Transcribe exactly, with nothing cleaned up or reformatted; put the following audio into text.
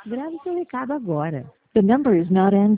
Grave seu recado agora. The number is not in